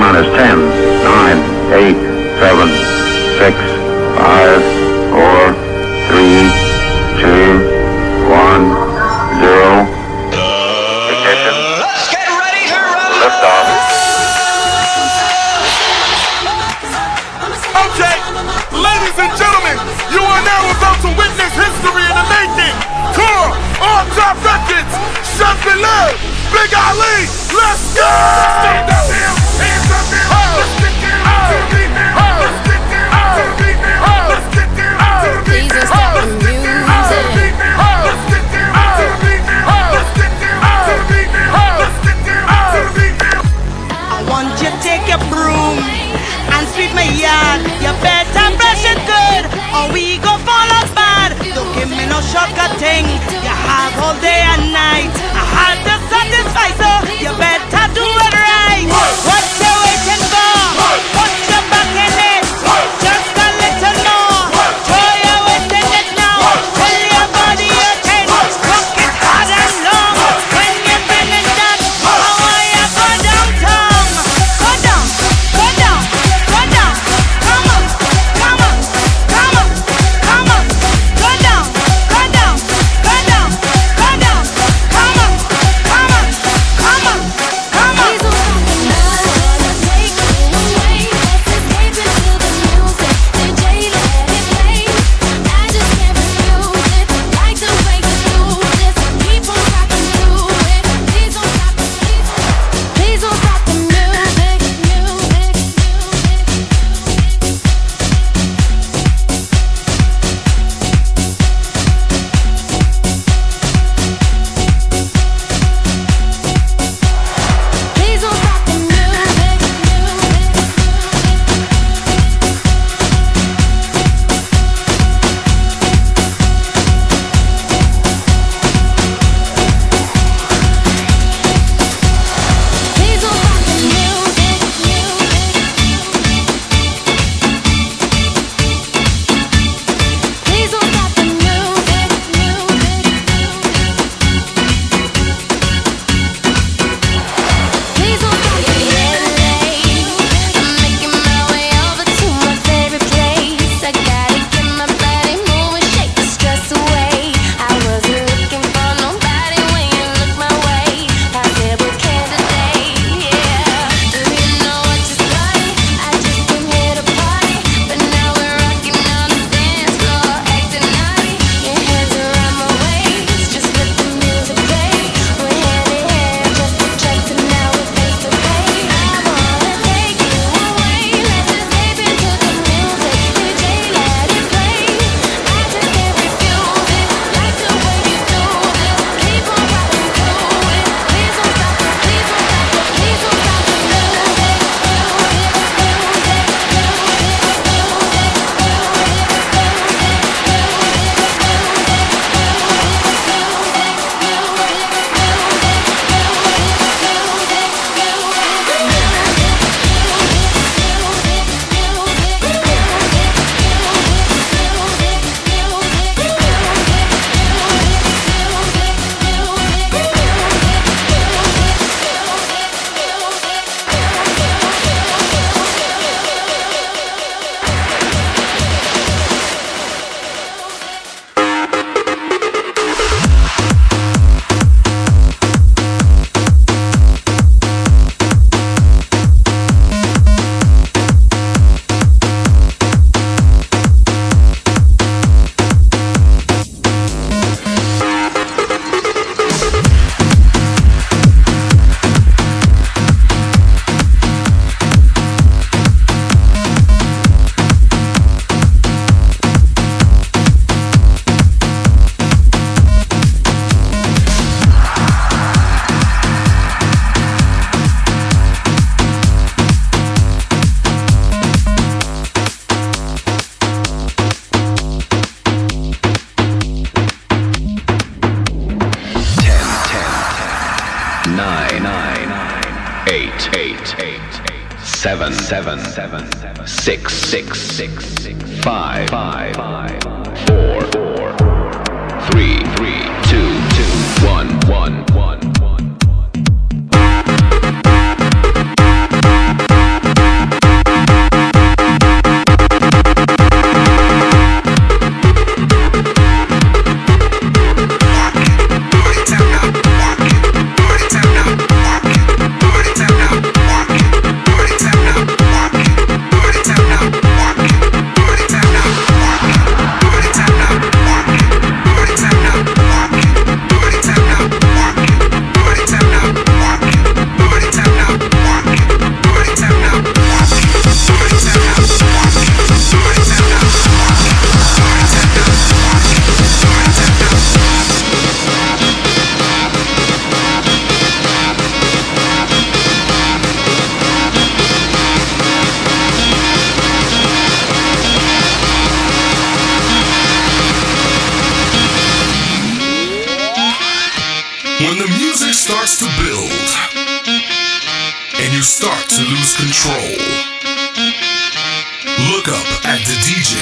minus 10, 9, 8, 7, 6, 5, 4, 3, 2, 1, 0. Ignition. Get ready to run! Liftoff. Okay, ladies and gentlemen, you are now about to witness history in the making. Tour, on top records, Chef Bilal, Big Ali, let's go! Stand up now, hands up now, let's get down to the beat now, let's get down to the beat now, let's get down to the beat now, let's get down to the beat now, let's get down to the beat now, let's get down to the beat now, let's get down to the beat now. I want you to take your broom and sweep my yard. You better brush it good, or we go fall out bad. Don't give me no sugar thing. You have all day and night. I had to satisfy, so you better do it right. What you waiting for? Put your back in it. Just a little more. Throw your weight in it now. Tell your body you're tense. Rock it hard and long. When you're feeling that, how are you go downtown? Go down, go down, go down. Come on, come on, come on, come on. Go down, go down, go down, go down. Come on, come on, come on, come on. Please don't stop the night, take it away. Let's escape into the music. DJ, let it play. I just can't refuse it. Like the way you do this. Keep on rocking through it. Please don't stop the music. Please don't stop the music. Please don't stop the Please don't stop the Please don't stop the Please don't stop the I'm making my way over to my favorite place. I gotta get my body moving, shake the stress away. I wasn't looking for nobody when you look my way. Possible candidate, yeah. Do you know what you started? I just came here to party, but now we're rocking on the dance floor, acting naughty. Your hands around my waist, just let the music play. We're hand in hand, just a check to now we're face to face. I wanna take you away, let's escape into the music. DJ, let it play. I just can't refuse it, like the way you do this. Keep on rocking through it. Please don't stop it, please don't stop it, please don't stop the Seven, 6, 5, 4, 3, 2, 1. starts to build, and you start to lose control. Look up at the DJ,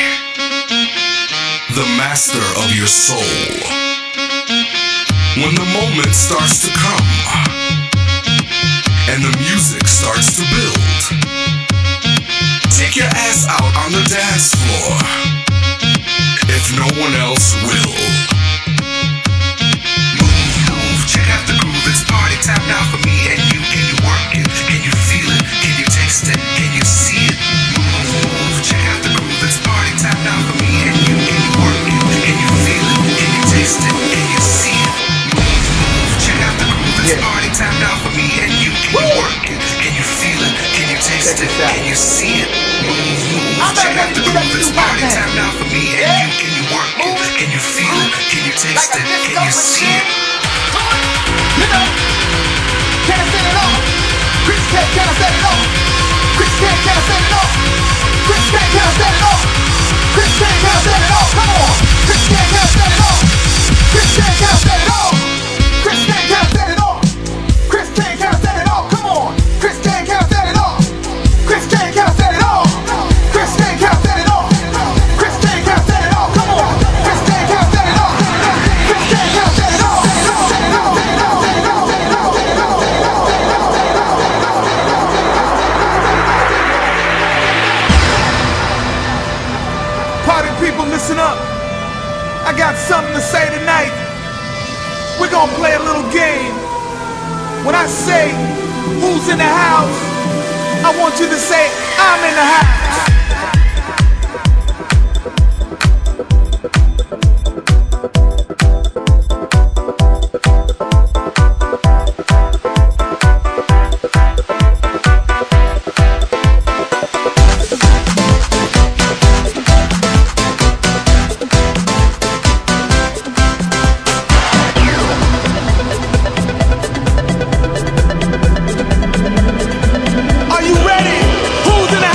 the master of your soul. When the moment starts to come, and the music starts to build, take your ass out on the dance floor, if no one else will. Move, check out the groove, it's party time now for me and you. Can you work it? Can you feel it? Can you taste it? Can you see it? Move, check out the groove, it's party time now for me and you. Can you work it? Can you feel it? Can you taste it? Can you see it? Move, check out the groove, it's party time now for me and you. Can you work it? Can you feel it? Can you taste it? Can you see it? Move, check out the groove, it's party time now for me and you. Can you work it? Can you feel it? Can you taste it? Can you see it? You know, can't set it off. Chris can't set it off. Chris can't set it off. Chris can't set it off. Chris can't set it off. Come on. Chris can't set it off. Chris can't set it off. Chris can't set it off. Chris can't set it off. Come on. Chris can't set it off. Chris can't set it off. Chris can't set it off. Chris can't set it off. Come on. Chris can't set it off. Chris can't set it off. Party people, listen up. I got something to say tonight. We're gonna play a little game. When I say, who's in the house? I want you to say, I'm in the house. Are you ready? Who's in the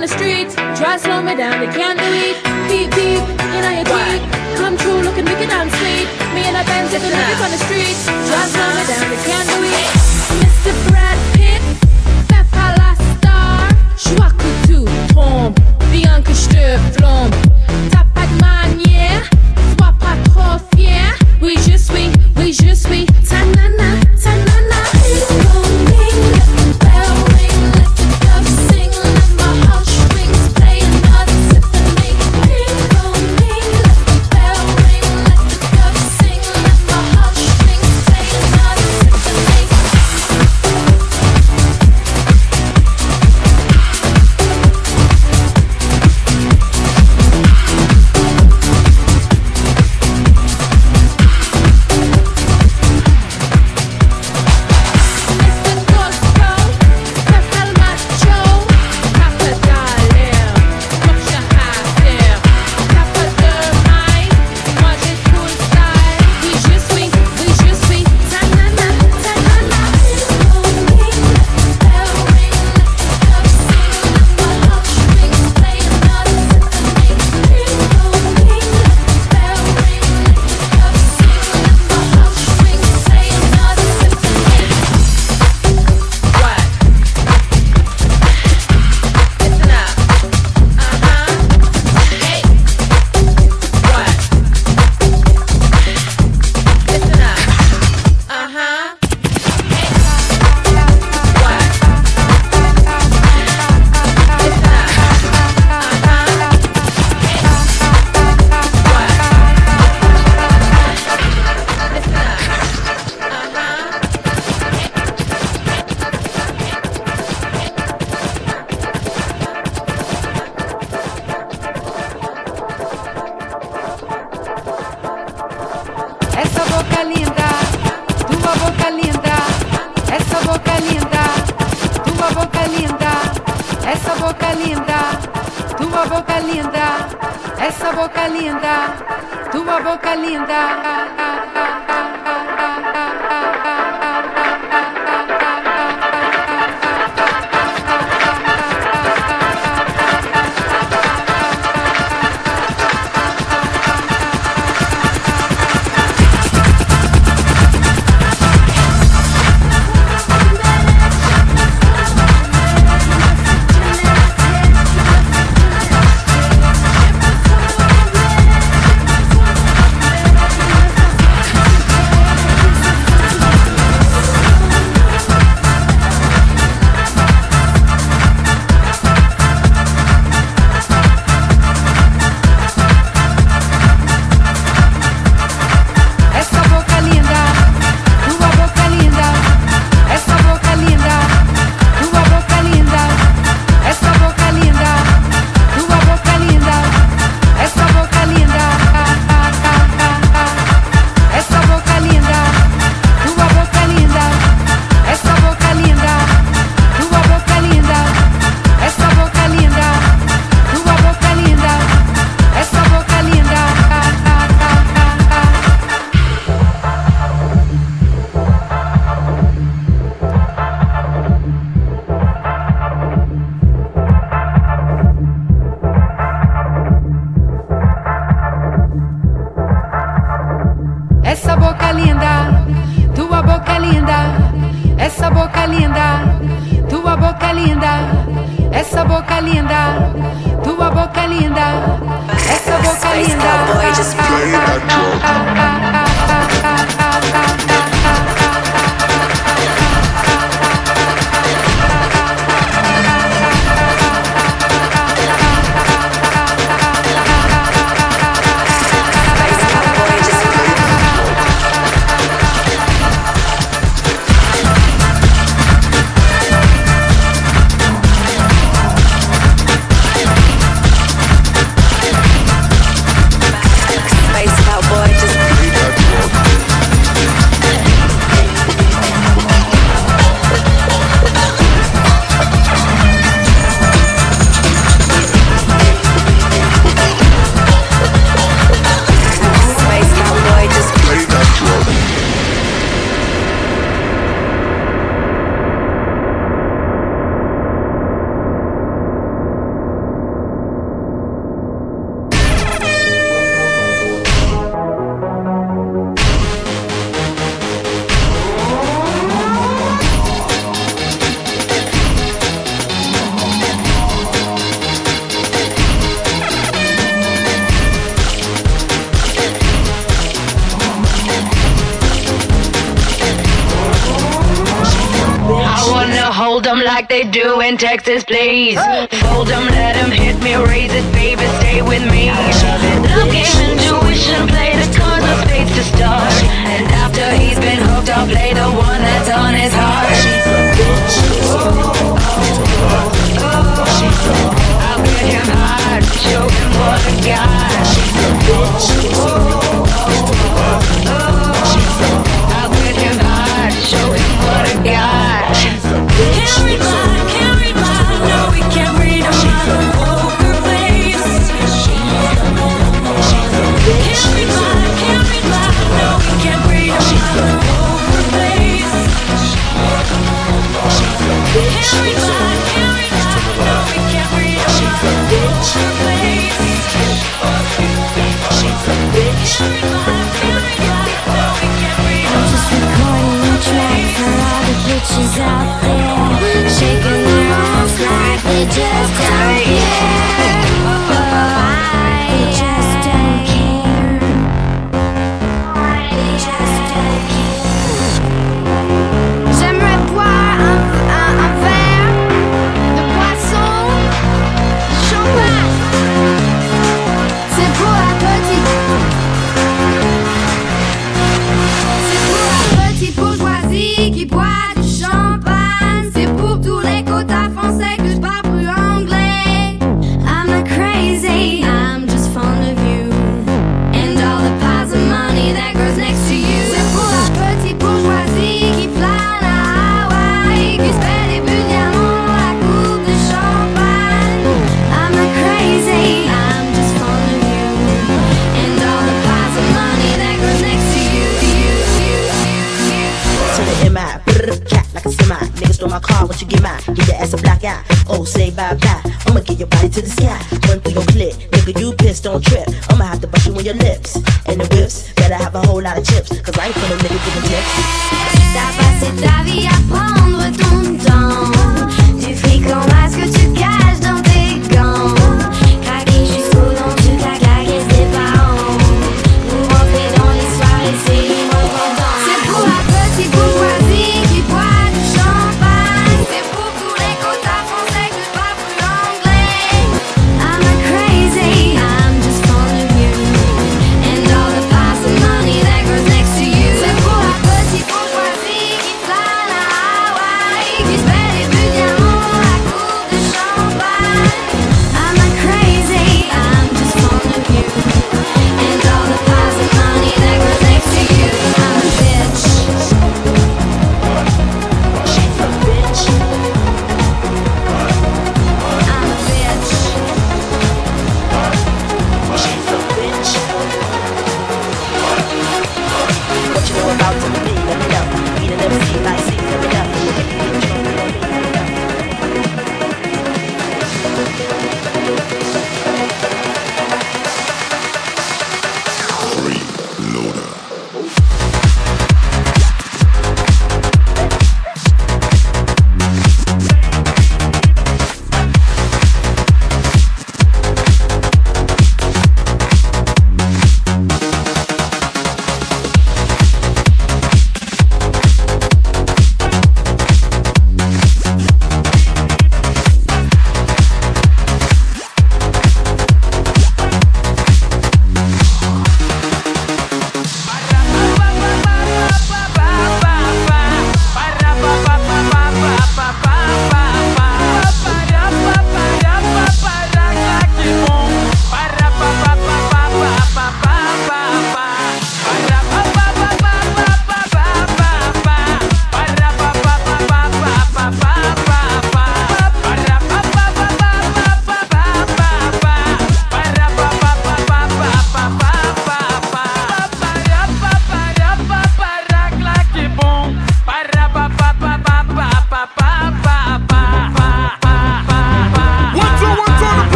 on the streets. Try to slow me down, they can't do it. Beep, beep, you know your teeth. Come true, looking wicked and sweet. Me and a Benz, if you live on the streets. Try to slow me down, they can't do it. Mr. Brad Pitt, Peppa la Star. Joie que tout tombe, bien que je te plombe. T'as pas de manière, sois pas trop fier. Oui, je suis, ta-na-na, ta-na-na. Space like they do in Texas, please. Fold 'em, let 'em hit me, raise it, baby, stay with me. Love game, intuition, play the cards of spades to start. And after he's been hooked, I'll play the one that's on his heart. I'll get him hard, show him what I got. I'll get him hard, show him what I got. Can't read mine, no, we can't read a poker face. Can't read mine, no, we can't read a poker face. Can't read mine, no, we can't read a poker face. I'm just recording a track for all the bitches out there, shaking their arms like they just don't care. They just don't care. They just don't care. J'aimerais boire un verre de boisson, de champagne. C'est pour la petite. Petite bourgeoisie qui boit du champagne. C'est pour tous les quotas français que je parle plus anglais. I'm not crazy, I'm just fond of you and all the piles of money that grows next to you. C'est pour la petite bourgeoisie qui plane à Hawaï, qui se fait des bulles la coupe de champagne. I'm not crazy, I'm just fond of you and all the piles of money that grows next to you. To the MI, cat like a semi. Niggas stole my car, what you get mine? Get your ass a black eye. Oh, say bye-bye. I'ma get your body to the sky. Run through your clit. Nigga, you pissed, don't trip. I'ma have to bust you on your lips. And the whips, better have a whole lot of chips. Cause I ain't for no nigga giving tips. T'as passé ta vie à prendre ton